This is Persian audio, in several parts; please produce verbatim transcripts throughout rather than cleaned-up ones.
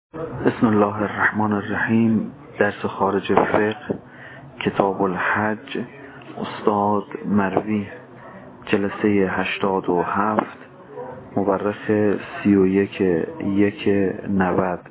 بسم الله الرحمن الرحیم. درس خارج فقه، کتاب الحج، استاد مروی، جلسه هشتاد و هفت، مورخ سی و یک یک نود.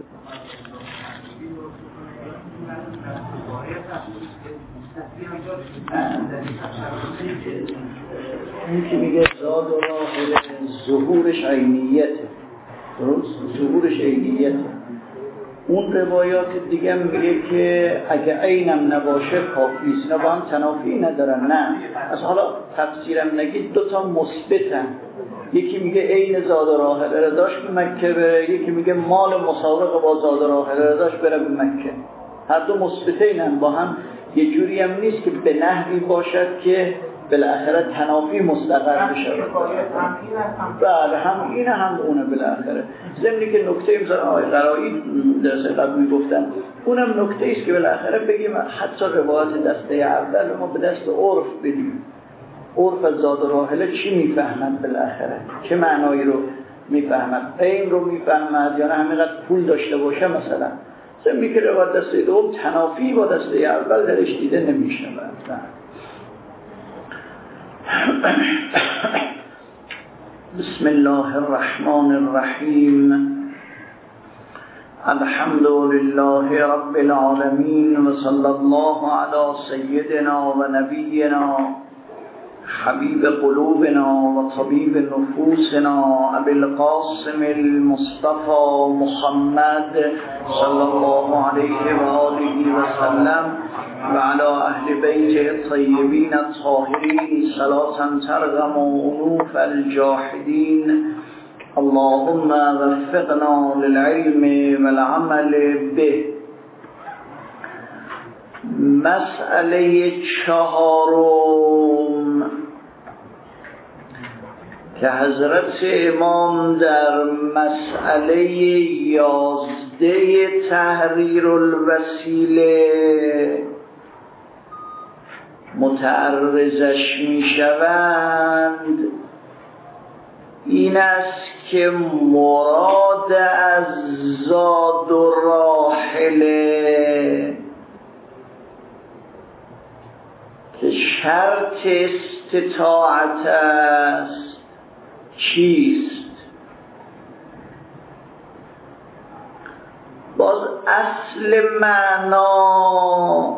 این که میگه زاد و راه ظهورش عینیته، درست؟ ظهورش عینیته. اون روایات دیگه میگه که اگه عینم نباشه کافی است. اینا با هم تنافی ندارن. نه، از حالا تفسیرم نگید دوتا مثبتن. یکی میگه عین زاد و راحله را داشت به مکه بره، یکی میگه مال مسابقه با زاد و راحله را داشت بره به مکه. هر دو مثبتینن با هم. یه جوری هم نیست که به نحوی باشد که بالاخره تنافی مستقر بشه. بله، هم اینه هم اونه بالاخره. ضمنی که نکته مثلا آقای قرایی درس قبل میگفتن، اونم نکته است که بالاخره بگیم حتی روایت دسته اول ما به دست عرف بدیم. عرف از زاد و راحله چی میفهمد بالاخره، چه معنایی رو میفهمد، این رو میفهمد یا نه همینقدر پول داشته باشه مثلا. ضمنی که روایت دسته دوم تنافی با دسته اول درش دیده نمیشه. بسم الله الرحمن الرحیم. الحمد لله رب العالمین و صلی الله علی سیدنا و نبینا حبیب قلوبنا و طبیب نفوسنا ابی القاسم المصطفى محمد صلی الله علیه و آله و سلم و علی اهل بیت الطیبین الطاهرین صلاة ترغم انوف الجاحدین. اللهم وفقنا للعلم والعمل به. مسئله چهارم که حضرت امام در مسئله یازده تحریر الوسیله متعرضش می شوند این است که مراد از زاد و راحله که شرط استطاعت است چیست؟ باز اصل معنا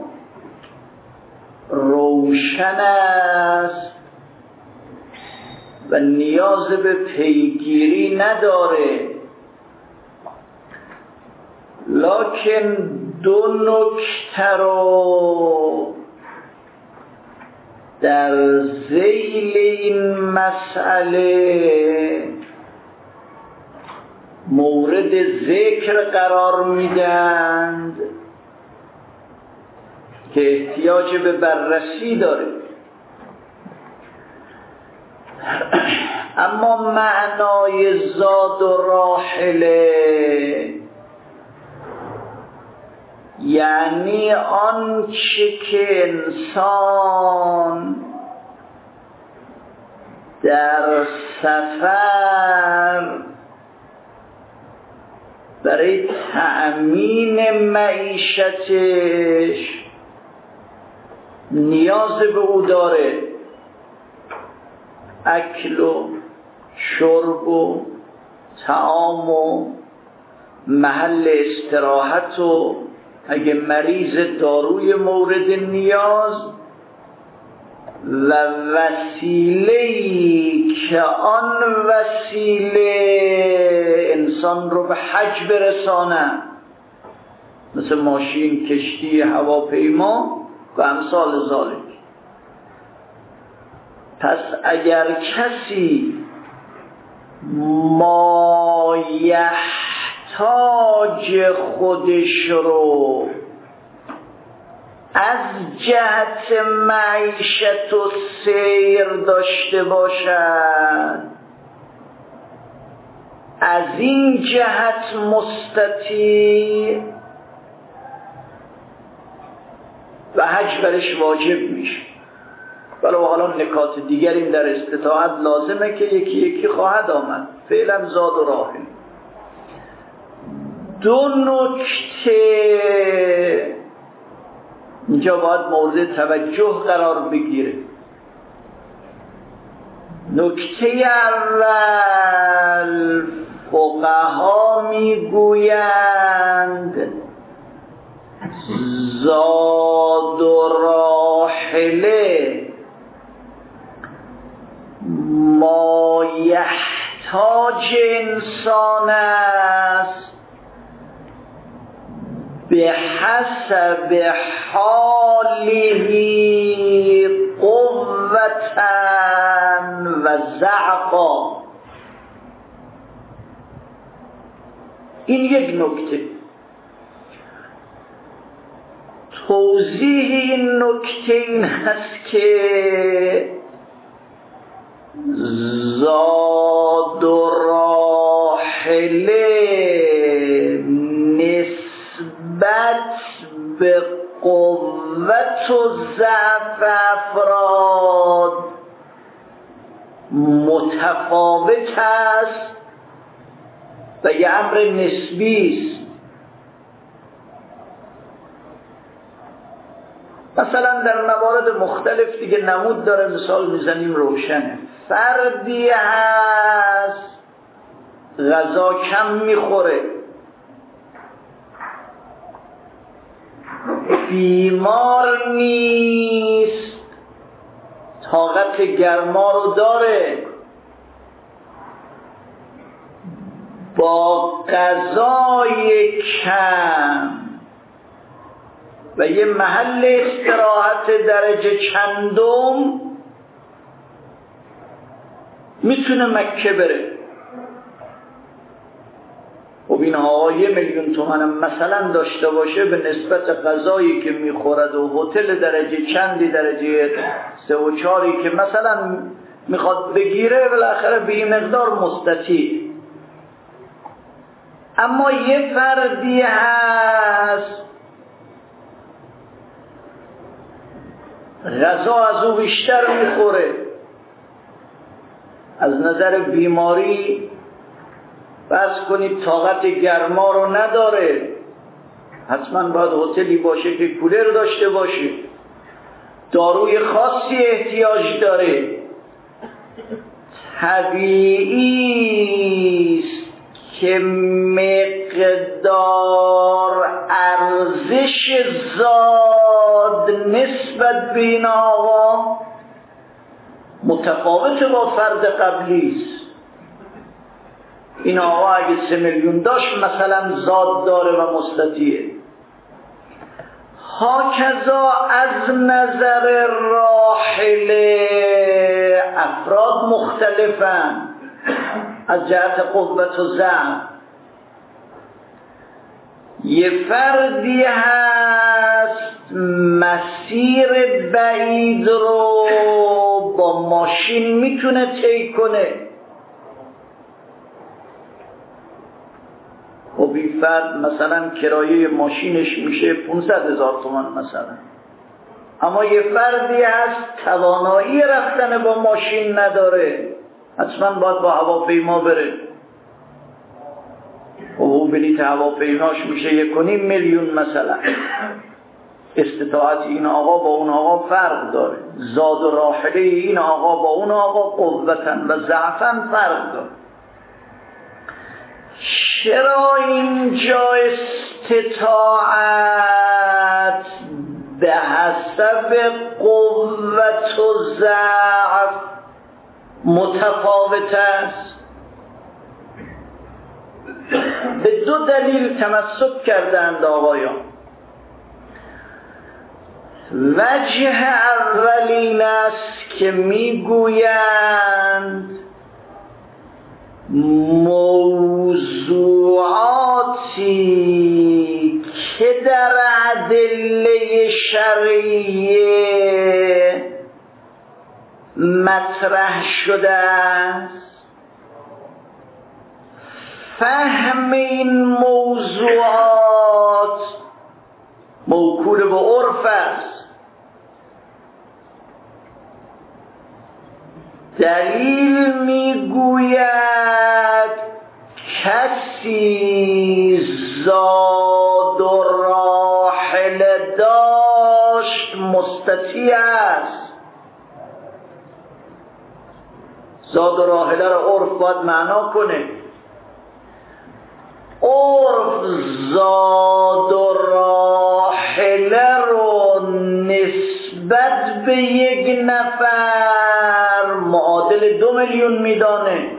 روشن است و نیاز به پیگیری نداره، لکن دو نکته رو در ذیل این مسئله مورد ذکر قرار میدند که احتیاج به بررسی داره. اما معنای زاد و راحله یعنی آنچه که انسان در سفر برای تأمین معیشتش نیاز به او داره، اکل و شرب و طعام و محل استراحت و اگه مریض داروی مورد نیاز و وسیله‌ای که آن وسیله انسان رو به حج برسانه، مثل ماشین، کشتی، هواپیما و امثال ذالک. پس اگر کسی مایحتاج خودش رو از جهت معیشت و سیر داشته باشد، از این جهت مستطیع و حج برش واجب میشه. ولی حالا نکات دیگریم در استطاعت لازمه که یکی یکی خواهد آمد. فعلا زاد و راحل. دو نکته اینجا باید مورد توجه قرار بگیره. نکته اول، فقها میگویند زاد و راحله ما یحتاج انسان است به حسب حاله قوة و ضعفا. این یک نکته. توضیح این نکته این هست که زاد و راحله نسبت به قوت و ضعف افراد متفاوت است و یه امر نسبی است. مثلا در موارد مختلف دیگه نمود داره، مثال میزنیم روشنه. فردی هست غذا کم میخوره، بیمار نیست، طاقت گرما رو داره، با غذای کم و یه محل استراحت درجه چندم میتونه مکه بره. خب اینها یه میلیون تومن مثلا داشته باشه، به نسبت غذایی که میخورد و هتل درجه چندی، درجه سه و چاری که مثلا میخواد بگیره، بالاخره به این مقدار مستطیع. اما یه فردی هست غذا از او بیشتر میخوره، از نظر بیماری فرض کنید طاقت گرما رو نداره، حتما باید هتلی باشه که کولر داشته باشه، داروی خاصی احتیاج داره. طبیعی است که مقدار ارزش زاد نسبت به این آقا متفاوت با فرد قبلی است. این آقا اگه سه میلیون داشت مثلا زاد داره و مستطیعه. هاکذا از نظر راحله افراد مختلفن از جهت قوت و ضعف. یه فردی هست مسیر بعید رو با ماشین میتونه طی کنه. خب این فرد مثلا کرایه ماشینش میشه پانصد هزار تومان مثلا. اما یه فردی هست توانایی رفتن با ماشین نداره، حتما باید با هواپیما بره. او بلیط هواپیماش میشه یک و نیم میلیون مثلا. استطاعت این آقا با اون آقا فرق داره، زاد و راحله این آقا با اون آقا قوتن و ضعفن فرق داره. چرا اینجا استطاعت به حسب قوت و ضعف متفاوت است؟ به دو دلیل تمسک کردند آقایان. وجه اول این است که میگویند موضوعاتی که در ادله شرعیه مطرح شده است، فهم این موضوعات موکول به عرف است. دلیل میگوید کسی زاد و راحله داشت مستطیع است. زاد و راحله را عرف باید معنا کنه. عرف زاد و راحله رو نسبت به یک نفر معادل دو میلیون میدانه.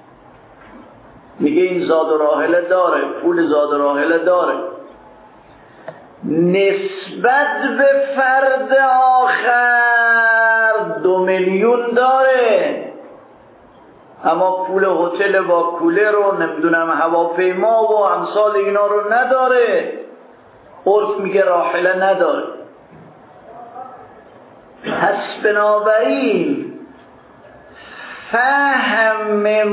میگه این زاد و راحله داره، پول زاد و راحله داره. نسبت به فرد آخر دو میلیون داره، اما پول هتل با کولر رو نمیدونم هواپیما و امثال اینا رو نداره. عرف میگه راحله نداره. پس بنابراین فهم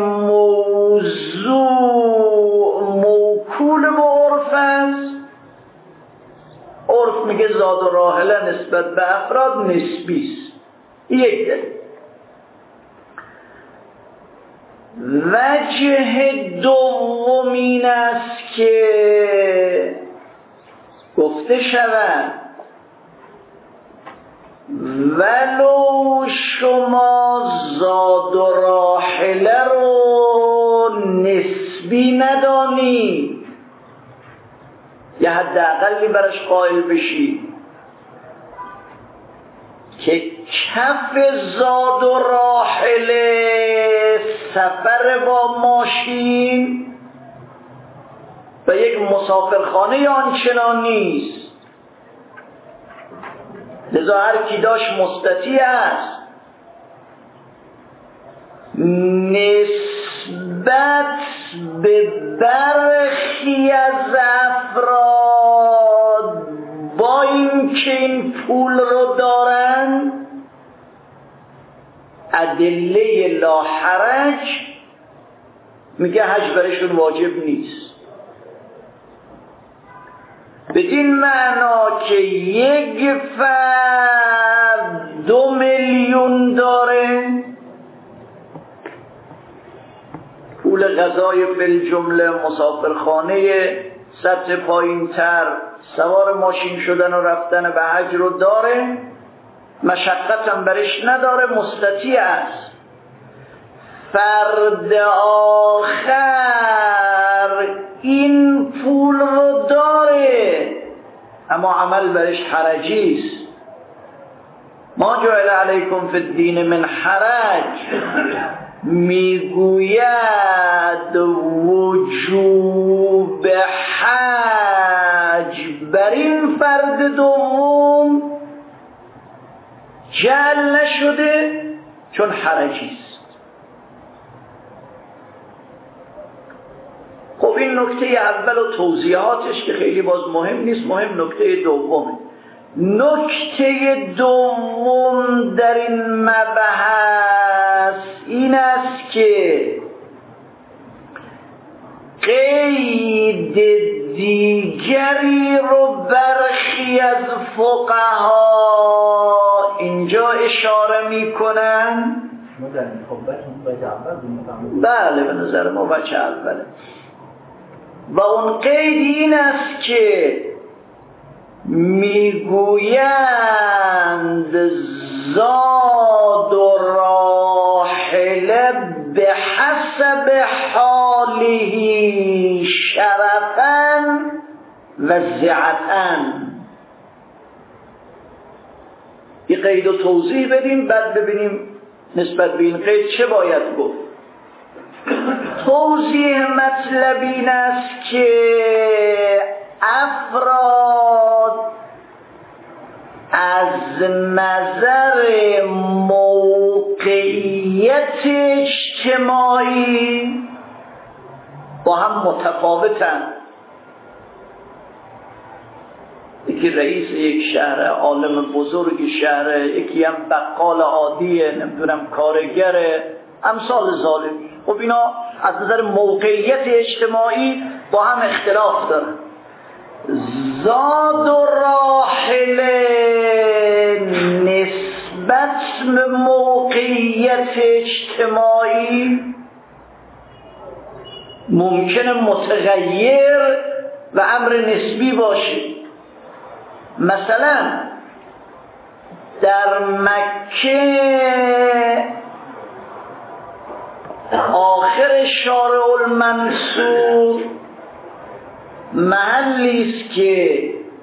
موضوع موکول به عرف است. عرف میگه زاد و راحله نسبت به افراد نسبی است. یک دلیل. وجه دوم این است که گفته شود ولو شما زاد و راحله رو نسبی ندانی، یا حداقلی براش قائل بشی که کف زاد و راحله سفر با ماشین و یک مسافرخانه آنچنان نیست، لذا هر کی داشت مستطیع است. نسبت به برخی از افراد با اینکه این پول رو دارن ادله لا حرج میگه حج برشون واجب نیست. بدین معنا که یک فرد دو میلیون داره، پول غذای فل جمله، مسافرخانه سطح پایین تر، سوار ماشین شدن و رفتن به حج رو داره، مشقت هم برش نداره، مستطیع است. فرد آخر این پول رو داره اما عمل برش حرجی است. ما جعل علیکم فی الدین من حرج میگوید وجوب حج بر این فرد دوم جعل نشده چون حرجی است. خب این نکته اول و توضیحاتش که خیلی باز مهم نیست، مهم نکته دومه. نکته دوم در این مبحث این است که قید دیگری رو برخی از فقها اینجا اشاره میکنن. بله به نظر ما بچه اوله. و اون قید این است که میگویند زاد و راحله به حسب حاله شرفاً و زعتاً. یه قید و توضیح بدیم بعد ببینیم نسبت به این قید چه باید گفت. توضیح مطلب این است که افراد از نظر موقعیت اجتماعی با هم متفاوتن. یکی رئیس یک شهر، عالم بزرگ شهر، یکی هم بقال عادیه، نمیدونم کارگره، امثال ظالم. خب اینا از نظر موقعیت اجتماعی با هم اختلاف دارن. زاد و راحله نسبت به موقعیت اجتماعی ممکنه متغیر و امر نسبی باشه. مثلا در مکه آخر شارع المنصور محلی است که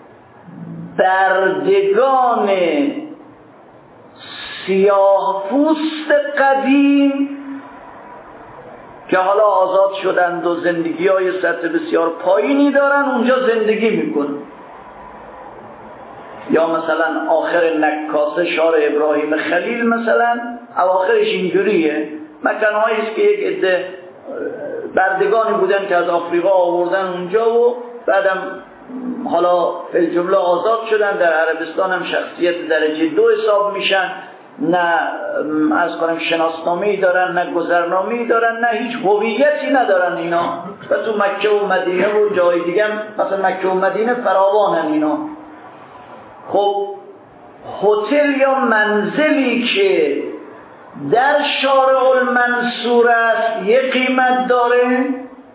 بردگان سیاه پوست قدیم که حالا آزاد شدند و زندگی های سطح بسیار پایینی دارن اونجا زندگی میکنن. یا مثلا آخر نکاسه شارع ابراهیم خلیل مثلا اواخرش اینجوریه، مکانهایی است که یک عده بردگانی بودن که از آفریقا آوردن اونجا و بعدم حالا فی جمله آزاد شدن. در عربستان هم شخصیت درجه دو حساب میشن، نه از کنم شناسنامه‌ای دارن، نه گذرنامه‌ای دارن، نه هیچ هویتی ندارن اینا. و تو مکه و مدینه و جای دیگه مثلا مکه و مدینه فراوانن اینا. خب هتل یا منزلی که در شارع المنصور است یک قیمت داره،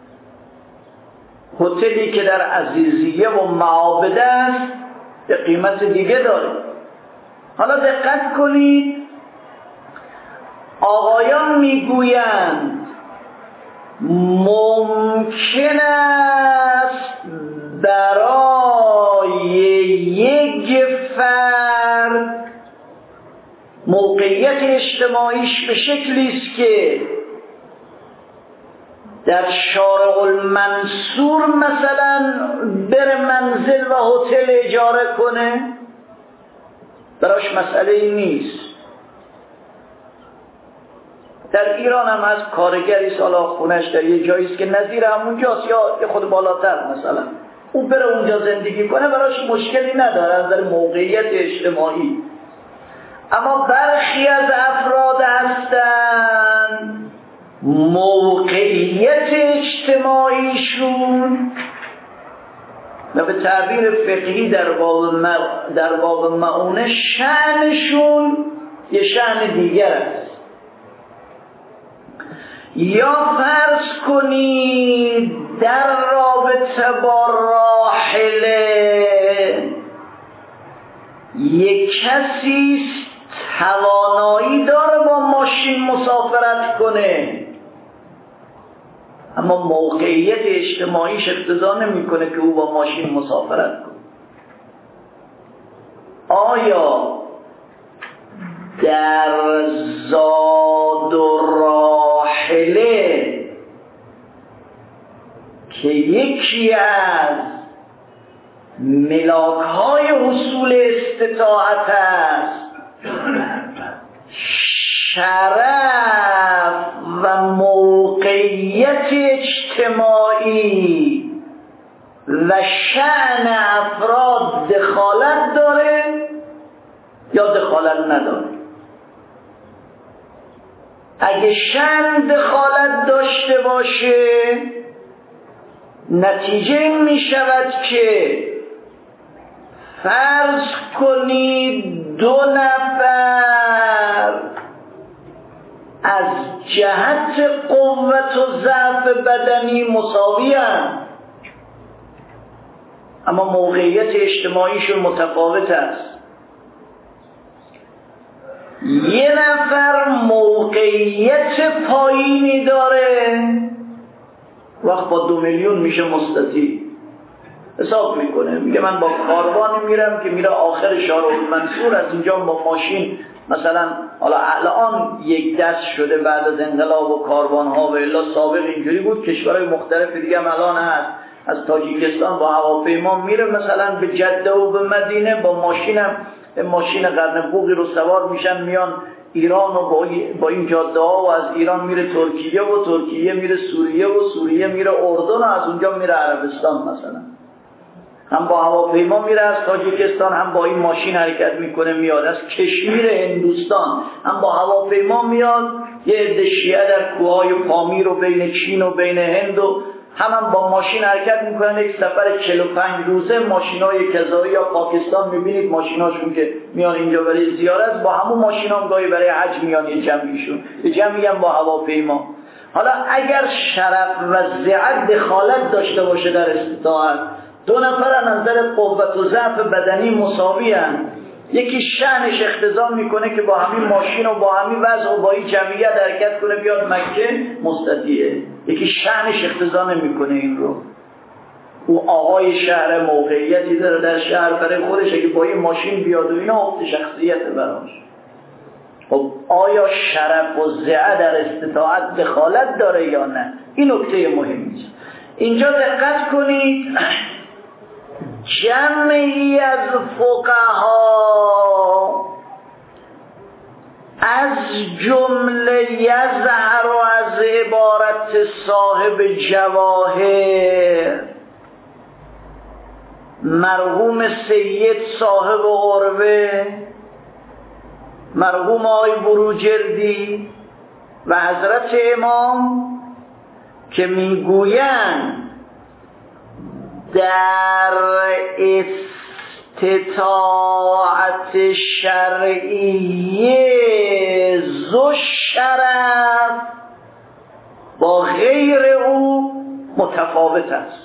هتلی که در عزیزیه و معابد است یک قیمت دیگه داره. حالا دقت کنید، آقایان میگویند ممکن است برای یک فرد موقعیت اجتماعیش به شکلی است که در شارع المنصور مثلا بره منزل و هتل اجاره کنه، براش مسئله ای نیست. در ایران هم از کارگری سالا خونش در یه جایی است که نظیر همونجاست یا خود بالاتر مثلا، اون بره اونجا زندگی کنه براش مشکلی نداره از در موقعیت اجتماعی. اما برخی از افراد هستند موقعیت اجتماعیشون و به تعبیر فقهی در باب در باب معونه شأنشون یه شأن دیگر است. یا فرض کنید در رابطه با راحله یک کسی توانایی داره با ماشین مسافرت کنه، اما موقعیت اجتماعیش اقتضا نمیکنه که او با ماشین مسافرت کنه. آیا در زاد و راحله که یکی از ملاک‌های حصول استطاعت است، شرف و موقعیت اجتماعی و شأن افراد دخالت داره یا دخالت نداره؟ اگه شأن دخالت داشته باشه نتیجه این می شود که فرض کنید دو نفر از جهت قوت و ضعف بدنی مساوی هستند، اما موقعیت اجتماعیشون متفاوت است. یه نفر موقعیت پایینی داره، وقت با دو میلیون میشه مستطیع، حساب میکنه، میگه من با کاروانی میرم که میره آخر شارع المنصور، از اینجا با ماشین مثلا، حالا الان یک دست شده بعد از انقلاب و کاروان ها و الا سابق اینجوری بود، کشورهای مختلف دیگه هم الان هست، از تاجیکستان با هواپیما میره مثلا به جده و به مدینه، با ماشینم ماشین قرن بوقی رو سوار میشن میان ایران و با این جاده ها و از ایران میره ترکیه و ترکیه میره سوریه و سوریه میره اردن و از اونجا میره عربستان مثلا. هم با هواپیما میره از تاجیکستان، هم با این ماشین حرکت میکنه میاد از کشمیر هندوستان، هم با هواپیما میاد. یه عده شیعه در کوههای پامیر و بین چین و بین هند و هم, هم با ماشین حرکت میکنن. یک سفر چهل و پنج روزه ماشینای کذایی یا پاکستان میبینید ماشیناشون که میان اینجا برای زیارت، با همون ماشینام گاهی برای حج میان یه جمعیشون، یه جمعی هم با هواپیما. حالا اگر شرف و زعت دخالت داشته باشه در استطاعت دو نفر از نظر قوت و ضعف بدنی مساوی هستند. یکی شأنش اقتضا میکنه که با همین ماشین و با همین وضع و با این جمعیت حرکت کنه بیاد مکه، مستطیعه. یکی شأنش اقتضا نمیکنه این رو. او آقای شهر، موقعیتی داره در شهر برای خودش، اگه با این ماشین بیاد و اینا افت شخصیت براش. خب آیا شرف و زعه در استطاعت دخالت داره یا نه؟ این نکته مهمی است. اینجا دقت کنید، جمعی از فقها از جمله یظهر و از عبارت صاحب جواهر مرحوم سید صاحب عروه، مرحوم آقای بروجردی و حضرت امام که میگویند در استطاعت شرعیه ذو شرف با غیر او متفاوت است.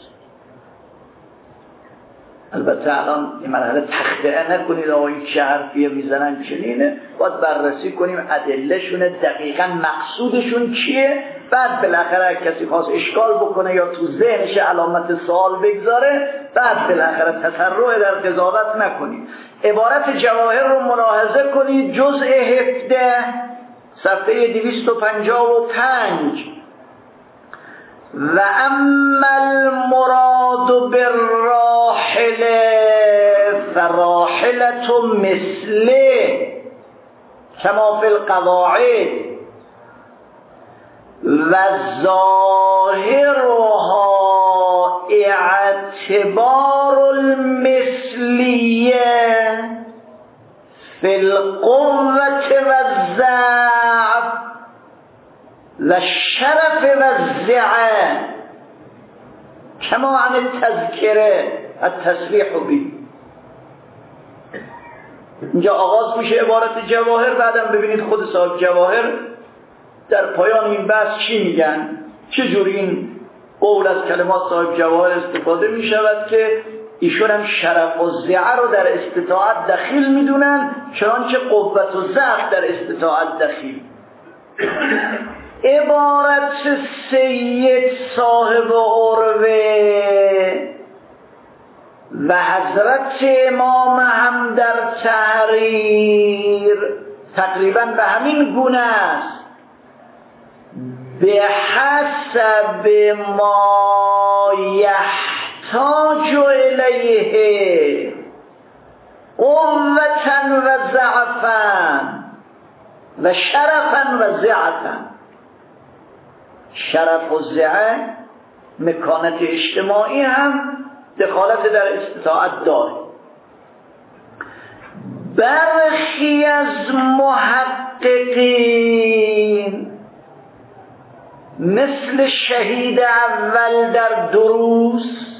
البته الان این مرحله تخطئه نکنید آقا این چه حرفیه میزنن چنینه، باید بررسی کنیم ادلهشون دقیقا مقصودشون چیه، بعد بالاخره کسی خواست اشکال بکنه یا تو ذهنش علامت سوال بگذاره، بعد بالاخره تسرع در قضاوت نکنید. عبارت جواهر رو ملاحظه کنید، جزء هفده صفحه دویست و پنجاه و پنج. و اما المراد بالراحله فراحله مثله کما فی القواعد و ظاهرها اعتبار المثلیه فی القوة و الضعف و شرف و الزعه کما عن التذکره التصریح بی. اینجا آغاز میشه عبارت جواهر، بعدم ببینید خود صاحب جواهر در پایان این بحث چی میگن، چجوری این قول از کلمات صاحب جواهر استفاده میشود که ایشون هم شرف و زعه رو در استطاعت دخیل میدونن، چنانچه قوت و ضعف در استطاعت دخیل. عبارت سید صاحب عروه و حضرت امام هم در تحریر تقریبا به همین گونه است. به حسب ما یحتاج الیه قوة و ضعفا و شرفا و زعتا. شرف و زعه مکانت اجتماعی هم دخالت در استطاعت داره. برخی از محققین مثل شهید اول در دروس،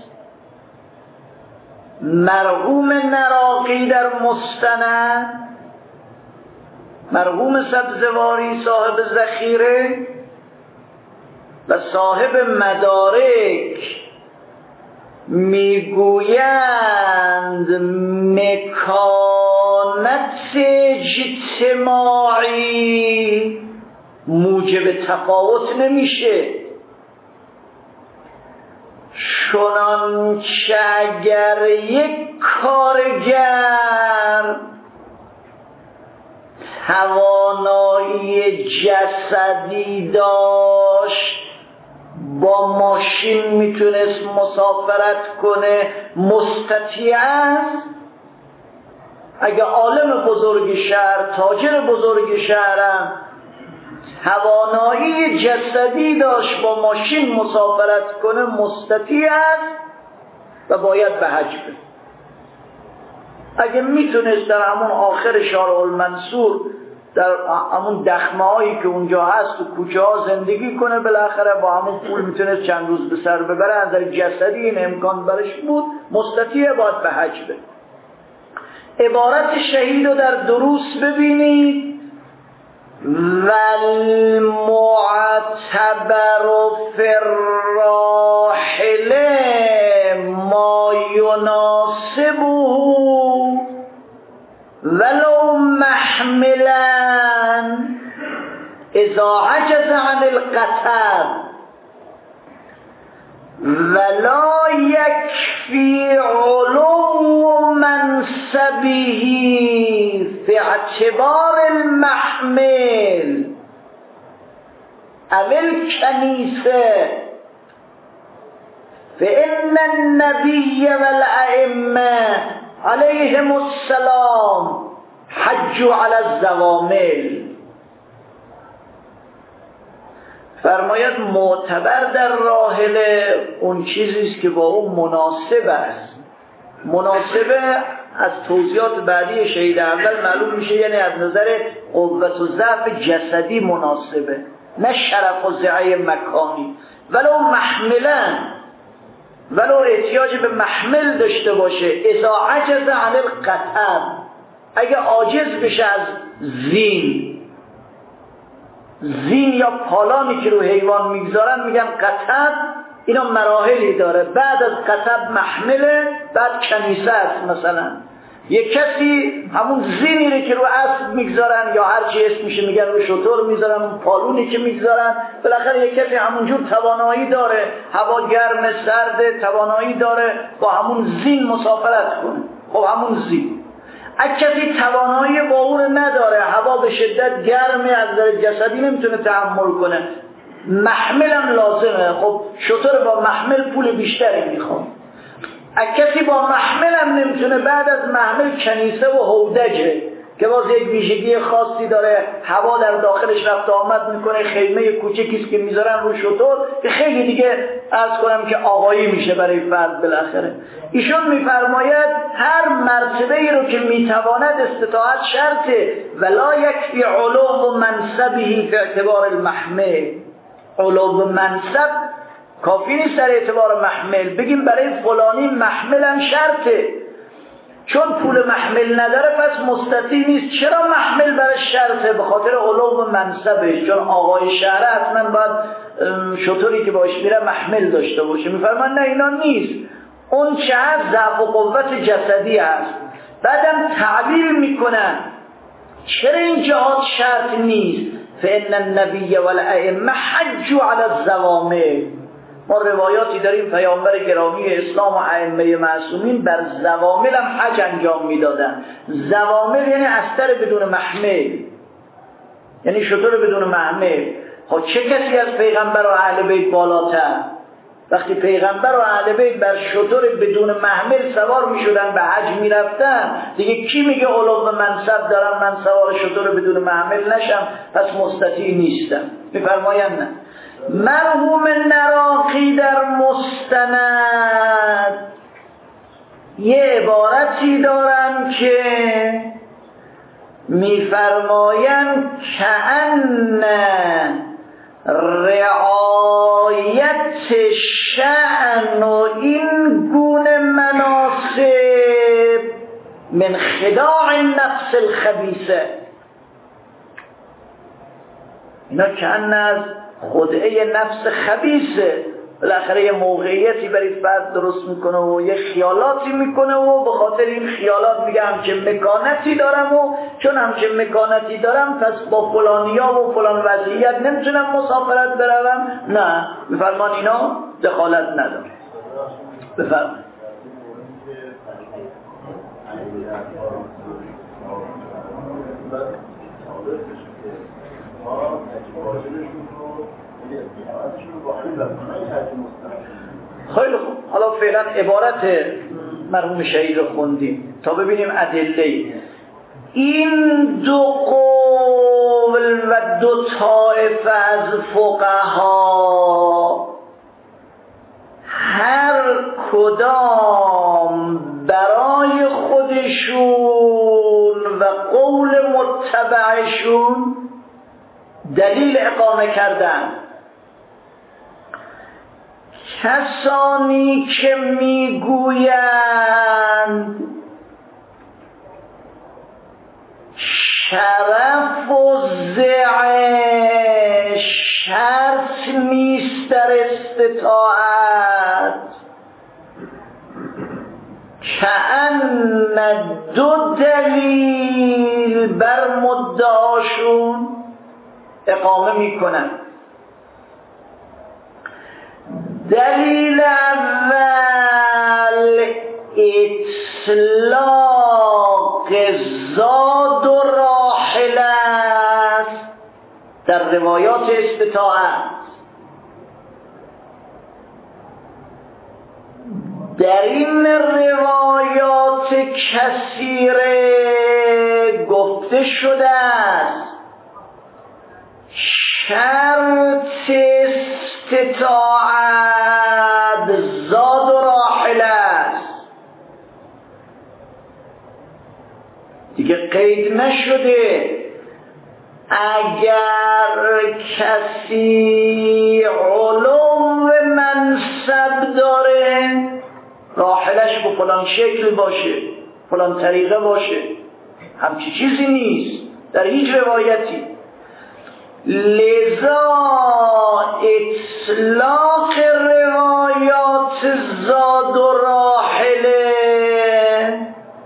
مرحوم نراقی در مستند، مرحوم سبزواری صاحب ذخیره و صاحب مدارک میگویند مکانت اجتماعی موجب تفاوت نمیشه، چنانچه اگر یک کارگر توانایی جسدی داشت، با ماشین میتونست مسافرت کنه، مستطیع است. اگه عالم بزرگ شهر، تاجر بزرگ شهرم توانایی جسدی داشت با ماشین مسافرت کنه، مستطیع است و باید به حج بره. اگه میتونست در همون آخر شارع المنصور در همون دخمه هایی که اونجا هست و کوچه ها زندگی کنه، بالاخره با همون پول میتونست چند روز به سر ببره، از در جسدی این امکان برش بود، مستطیع باید به حج بره. عبارت شهید رو در دروس ببینید، والمعتبر فی الراحله ما یناسبه ولو محملا اذا عجز عن القطر ولا يكفي علو منصبه في اعتبار المحمل او الكنيسة فإن النبي والأئمة عليهم السلام حجوا على الزوامل. فرماید معتبر در راحله اون چیزیست که با اون مناسب است. مناسبه از توضیحات بعدی شهید اول معلوم میشه، یعنی از نظر قوت و ضعف جسدی مناسبه، نه شرف و زعه مکانی. ولو محملا، ولو احتیاج به محمل داشته باشه، اذا عجز عن القطر، اگه عاجز بشه از زین زین یا پالانی که رو حیوان میگذارن میگن قطر. اینا مراحلی داره، بعد از قطر محمله، بعد کنیسه است. مثلا یک کسی همون زینی رو که رو اسب میگذارن یا هر چی اسمشه میگن رو شتر میذارن، اون پالونی که میگذارن، بالاخره یک کسی همونجور توانایی داره، هوا گرم سرده، توانایی داره با همون زین مسافرت کنه. خب همون زین. اگه کسی توانایی با اون نداره، هوا به شدت گرمه، از نظر جسدی نمیتونه تحمل کنه، محمل هم لازمه. خب شتر با محمل پول بیشتری میخواد. اگه کسی با محمل هم نمیتونه، بعد از محمل کنیسه و هودجه که باز یک ویژگی خاصی داره، هوا در داخلش رفت آمد میکنه، خیمه کوچکیست که میذارن رو شتر که خیلی دیگه عرض کنم که آقایی میشه برای فرد. بالاخره ایشون میفرماید هر مرتبه ای رو که میتواند استطاعت شرطه، ولا یکفی علو منصبه فی اعتبار المحمل. علو منصب کافی نیست در اعتبار محمل، بگیم برای فلانی محملم شرطه، چون پول محمل نداره پس مستطیع نیست. چرا محمل برای شرطه؟ به خاطر علو منصبش، چون آقای شهر حتما باید شطوری که باش میره محمل داشته باشه. میفرمان نه اینا نیست، اون چه هست ضعف و قوت جسدی هست. بعدم تعبیر میکنن چرا این جهاد شرط نیست؟ فإن النبی والائمه حجوا علی الزوامل. ما روایاتی داریم پیامبر گرامی اسلام و ائمه معصومین بر زوامل هم حج انجام میدادن. زوامل یعنی استر بدون محمل، یعنی شتر بدون محمل. خب چه کسی از پیغمبر و اهل بیت بالاتر؟ وقتی پیغمبر و اهل بیت بر شتر بدون محمل سوار میشدن به حج میرفتن، دیگه کی میگه علو منصب دارم من سوار شتر بدون محمل نشم پس مستطیع نیستم؟ میفرمایند نه. مرحوم نراقی در مستند یه عبارتی دارن که میفرمایند کأن رعایت شأن و این گونه مناسب من خداع النفس الخبیثه. اینا کأن از خدعه نفس خبیثه، بالاخره یه موقعیتی برای فرد درست میکنه و یه خیالاتی میکنه و به خاطر این خیالات میگه همچه مکانتی دارم و چون همچه مکانتی دارم پس با فلانیا و فلان وضعیت نمیتونم مسافرت بروم. نه، بفرمان اینا دخالت نداره. بفرمان. خیلی خوب، حالا فعلا عبارت مرحوم شهید رو خوندیم تا ببینیم ادله. این دو قول و دو طایفه از فقها هر کدام برای خودشون و قول متبعشون دلیل اقامه کردن. کسانی که میگویند شرف و زعه شرط نیست در استطاعت، کأن دو دلیل بر مدعاشون اقامه میکنن. دلیل اول اطلاق زاد و راحل است در روایات استطاعت. در این روایات کثیره گفته شده است شرط استطاعت زاد و راحل است، دیگه قید نشده. اگر کسی علوم منصب داره راحلش به فلان شکل باشه، فلان طریقه باشه، همچی چیزی نیست در هیچ روایتی. لذا اطلاق روایات زاد و راحله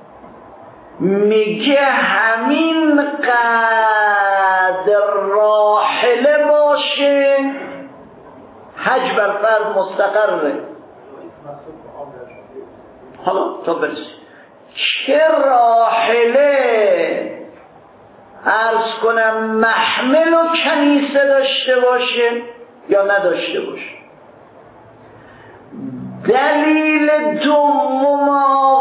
میگه همین قدر راحله باشه حج بر فرد مستقره. حالا تا برسی چه راحله عرض کنم محمل و کنیسه داشته باشه یا نداشته باشه. دلیل دوم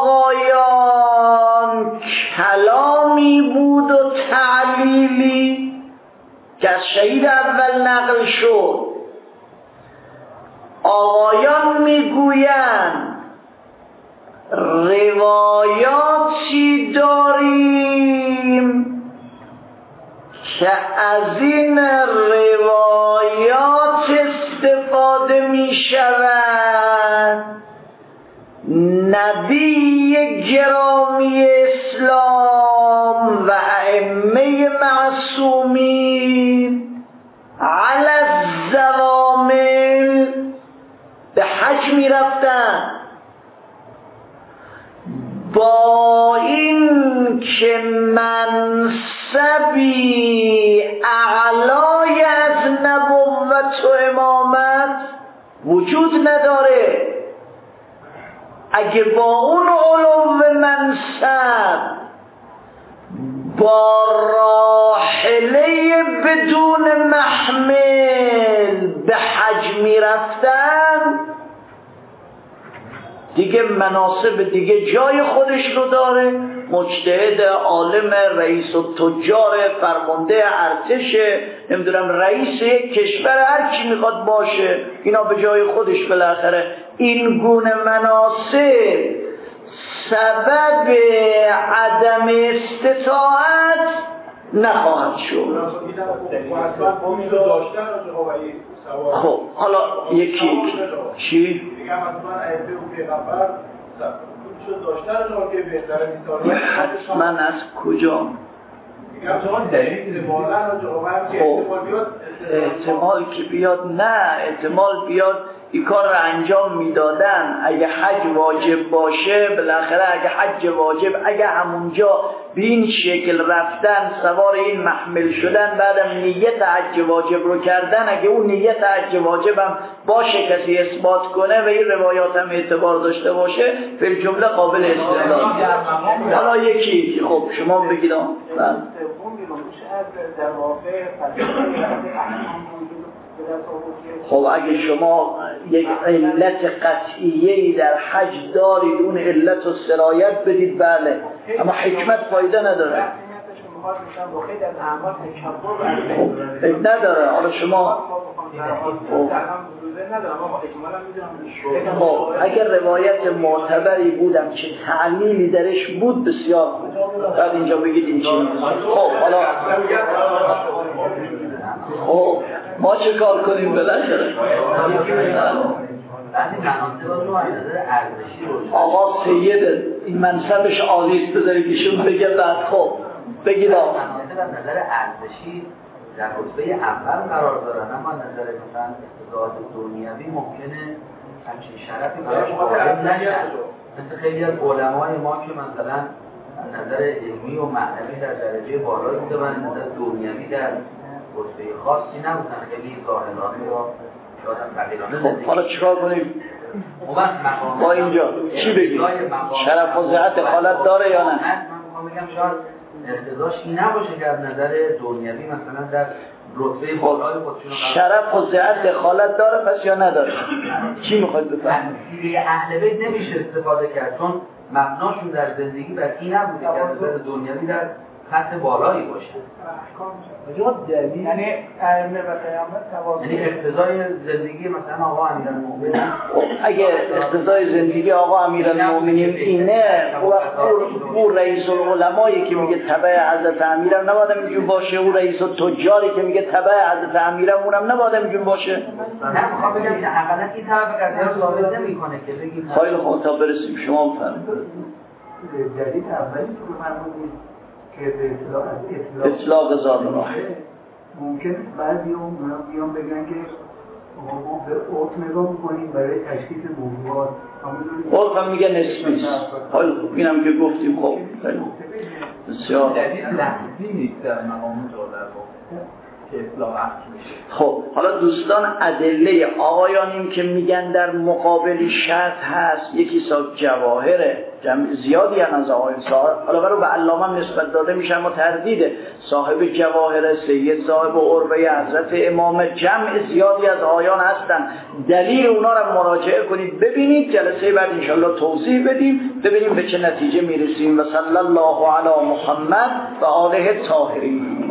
آقایان کلامی بود و تعلیلی که از شهید اول نقل شد. آقایان میگویند روایاتی داریم که از این روایات استفاده می شود نبی گرامی اسلام و ائمه معصومین علی الزوامل به حج می رفتن، با این که منصبی اعلای از نبوت و امامت وجود نداره. اگه با اون علو منصب با راحله بدون محمل به حج می رفتن دیگه مناصب دیگه جای خودش رو داره. مجتهد عالم رئیس و تجار فرمانده ارتش نمیدونم رئیس یک کشور هر کی میخواد باشه اینا به جای خودش بالاخره این گونه مناصب سبب عدم استطاعت نخواهد شد. خب حالا یکی چی؟ حتما از کجا؟ احتمال که بیاد نه احتمال بیاد این کار رو انجام میدادن. اگه حج واجب باشه بالاخره اگه حج واجب اگه همونجا به این شکل رفتن سوار این محمل شدن بعدم نیت حج واجب رو کردن، اگه اون نیت حج واجب هم باشه کسی اثبات کنه و این روایات هم اعتبار داشته باشه به جمله قابل استدلال. حالا یکی خب شما بگید خب اگه شما یک علت قطعیه‌ای در حج دارید اون علت رو سرایت بدید بله، اما حکمت فایده نداره. خب نداره. حالا شما خب اگر روایت معتبری بودم که تعلیلی درش بود بسیار بود بعد اینجا بگید این چی. خب حالا خب ما چه کار کنیم بالاخره؟ آقا سید این منصبش عالیست بذارید ایشون بگه بعد خب بگید آقا مناصب از نظر ارزشی در رتبه اول قرار دارن، اما نظر مثلا اقتصاد دنیوی ممکنه همچین شرفی براش وارد نشه. مثل خیلی از علمای ما که مثلا نظر علمی و معنوی در درجه بالایی بوده و نظر دنیوی در رتبه خاصی نبودن، خیلی ظاهرانه یا شاید فقیرانه. خب حالا چیکار کنیم؟ ما اینجا چی بگیم؟ شرف و صحت خالت داره یا نه؟ من میخوام بگم شاید اقتضاش این نباشه که از نظر دنیوی مثلا در رتبه بالای خودشون شرف و صحت خالت داره پس یا نداره؟ چی میخواید بفهمید؟ دیگه اهل بیت نمیشه استفاده کرد چون مبناشون در زندگی بر این نبوده که از نظر دنیوی در خط بالایی باشه. یا دلیل یعنی ائمه و قیامت توازن، یعنی اقتضای زندگی مثلا آقا امیرالمومنین. اگه اقتضای زندگی آقا امیرالمومنین اینه، او رئیس العلمایی که میگه تبع حضرت امیرم نباید اینجور باشه، او رئیس التجاری که میگه تبع حضرت امیرم اونم نباید اینجور باشه. نه میخوام بگم که حقیقتا این طرف قضیه رو ثابت نمیکنه که بگیم خیلی خوب تا برسیم شما بفرمایید. دلیل اولی که فرمودید که به اطلاق از اطلاق ذات راه ممکن بعضی اون بیان بگن که ما به عرف نگاه می‌کنیم برای تشخیص موضوعات، عرف هم میگه نسبی است. خیلی خوب اینم که گفتیم. خب خیلی خوب بسیار دلیل لحظی نیست در مقام جادر که اطلاق عقل میشه. خب حالا دوستان ادله آقایانیم که میگن در مقابل شرط هست، یکی صاحب جواهره، جمع زیادی هم از آقایان صاحب، حالا برای به علامه نسبت داده میشه اما تردیده، صاحب جواهره، سید صاحب عربه حضرت امام، جمع زیادی از آقایان هستن. دلیل اونا رو مراجعه کنید ببینید، جلسه بعد انشالله توضیح بدیم ببینیم به چه نتیجه میرسیم. و صلی الله علی محمد و آله الطاهرین.